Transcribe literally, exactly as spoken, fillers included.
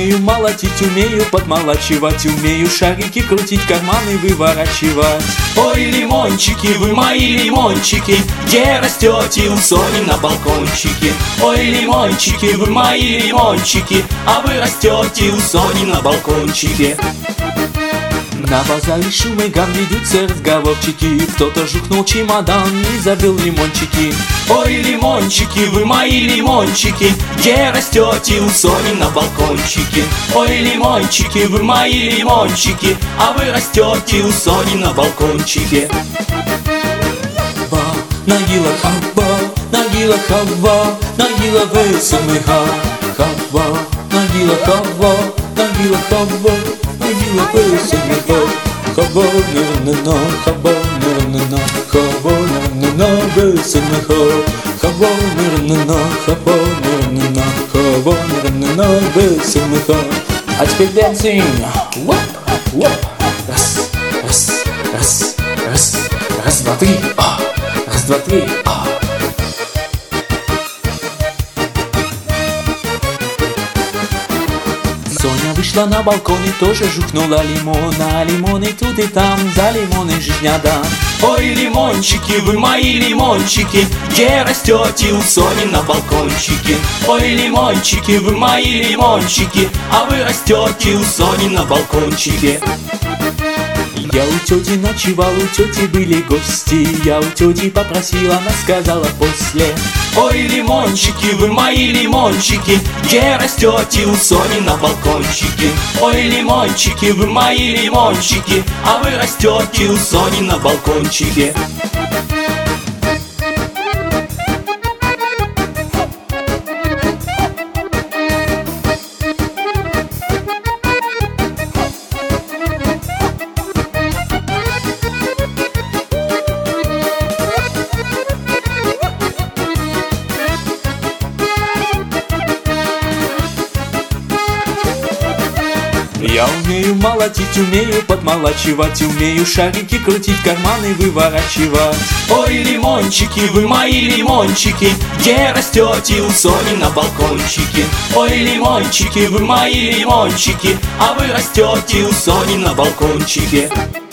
умею молотить, умею подмолачивать, умею шарики крутить, карманы выворачивать. Ой, лимончики, вы мои лимончики, где растете у Сони на балкончике? Ой, лимончики, вы мои лимончики, а вы растете у Сони на балкончике. На базаре шум и гам, ведутся разговорчики. Кто-то жухнул чемодан и забил лимончики. Ой, лимончики, вы мои лимончики, где растете у Сони на балкончике? Ой, лимончики, вы мои лимончики, а вы растете у Сони на балкончике. Ба, Нагила хаба, Нагила хаба, Нагила весомыха. Хаба, Нагила хаба, Нагила хаба, Нагила весомыха. Хаба, нырнына, хаба, нырнына, хаба, нырнына, весомыха. Хаба, нырнына, хаба, нырнына, хаба, нырнына, весомыха. А теперь dancing. Воп, воп. Раз, раз, раз, раз, раз, два, три. А, раз, два, три. А. Соня вышла на балкон и тоже жухнула лимон, а лимоны тут и там, за лимоны жизнь отдам. Ой, лимончики, вы мои лимончики, где растете у Сони на балкончике? Ой, лимончики, вы мои лимончики, а вы растете у Сони на балкончике. Я у тети ночевал, у тети были гости. Я у тети попросила, она сказала после. Ой, лимончики, вы мои лимончики, где растете у Сони на балкончике? Ой, лимончики, вы мои лимончики, а вы растете у Сони на балкончике. Я умею молотить, умею подмолачивать, умею шарики крутить, карманы выворачивать. Ой, лимончики, вы мои лимончики, где растете у Сони на балкончике? Ой, лимончики, вы мои лимончики, а вы растете у Сони на балкончике.